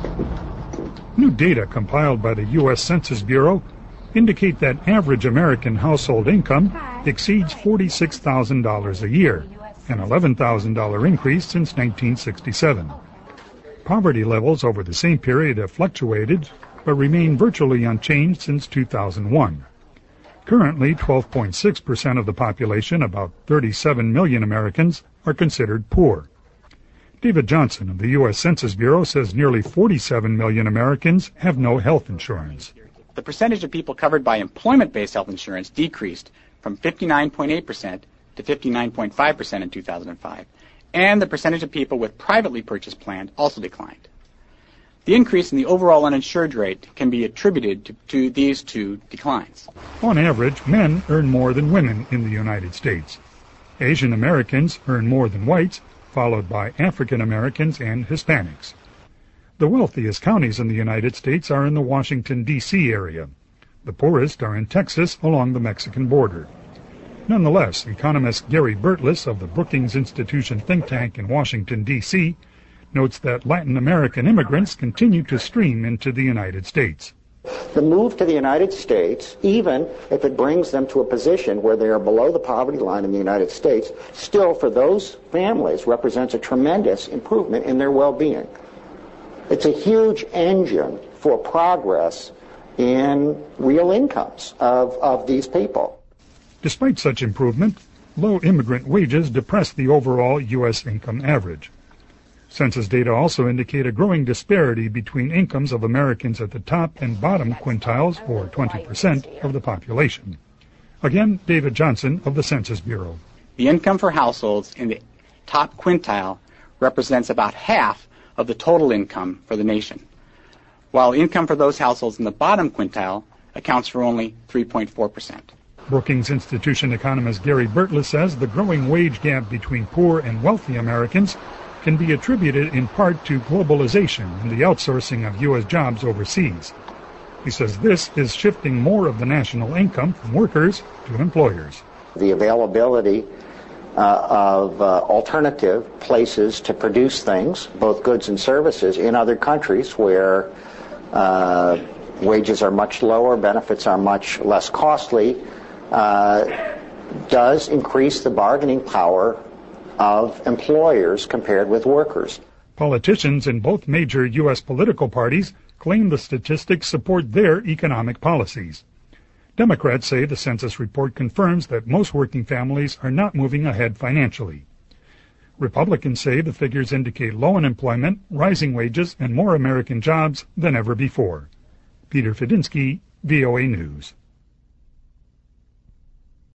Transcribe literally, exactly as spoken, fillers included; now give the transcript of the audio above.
New data compiled by the U S Census Bureau indicate that average American household income exceeds forty-six thousand dollars a year, an eleven thousand dollars increase since nineteen sixty-seven. Poverty levels over the same period have fluctuated, but remain virtually unchanged since two thousand one. Currently, twelve point six percent of the population, about thirty-seven million Americans, are considered poor. David Johnson of the U S Census Bureau says nearly forty-seven million Americans have no health insurance. The percentage of people covered by employment-based health insurance decreased from fifty-nine point eight percent to fifty-nine point five percent in two thousand five, and the percentage of people with privately purchased plans also declined. The increase in the overall uninsured rate can be attributed to, to these two declines. On average, men earn more than women in the United States. Asian Americans earn more than whites, followed by African Americans and Hispanics. The wealthiest counties in the United States are in the Washington, D C area. The poorest are in Texas along the Mexican border. Nonetheless, economist Gary Burtless of the Brookings Institution think tank in Washington, D C notes that Latin American immigrants continue to stream into the United States. The move to the United States, even if it brings them to a position where they are below the poverty line in the United States, still for those families represents a tremendous improvement in their well-being. It's a huge engine for progress in real incomes of, of these people. Despite such improvement, low immigrant wages depress the overall U S income average. Census data also indicate a growing disparity between incomes of Americans at the top and bottom quintiles, or twenty percent, of the population. Again, David Johnson of the Census Bureau. The income for households in the top quintile represents about half of the total income for the nation, while income for those households in the bottom quintile accounts for only three point four percent. Brookings Institution economist Gary Burtless says the growing wage gap between poor and wealthy Americans can be attributed in part to globalization and the outsourcing of U S jobs overseas. He says this is shifting more of the national income from workers to employers. The availability uh, of uh, alternative places to produce things, both goods and services, in other countries where uh, wages are much lower, benefits are much less costly, uh, does increase the bargaining power of employers compared with workers. Politicians in both major U S political parties claim the statistics support their economic policies. Democrats say the census report confirms that most working families are not moving ahead financially. Republicans say the figures indicate low unemployment, rising wages, and more American jobs than ever before. Peter Fedinsky, V O A News.